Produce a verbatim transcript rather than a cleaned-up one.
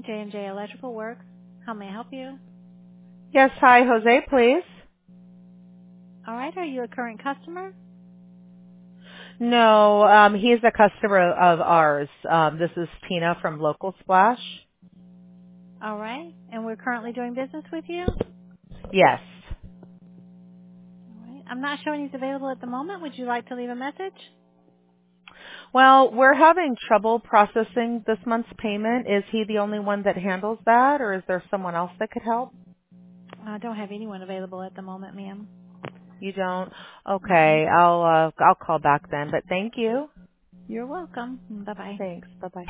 J and J Electrical Works. How may I help you? Yes, hi, Jose, please. All right, are you a current customer? No, um, he's a customer of ours. Um, this is Tina from Local Splash. All right, and we're currently doing business with you? Yes. All right. I'm not showing he's available at the moment. Would you like to leave a message? Well, we're having trouble processing this month's payment. Is he the only one that handles that, or is there someone else that could help? I don't have anyone available at the moment, ma'am. You don't? Mm-mm. Okay, I'll uh, I'll call back then. But thank you. You're welcome. Bye-bye. Thanks. Bye bye.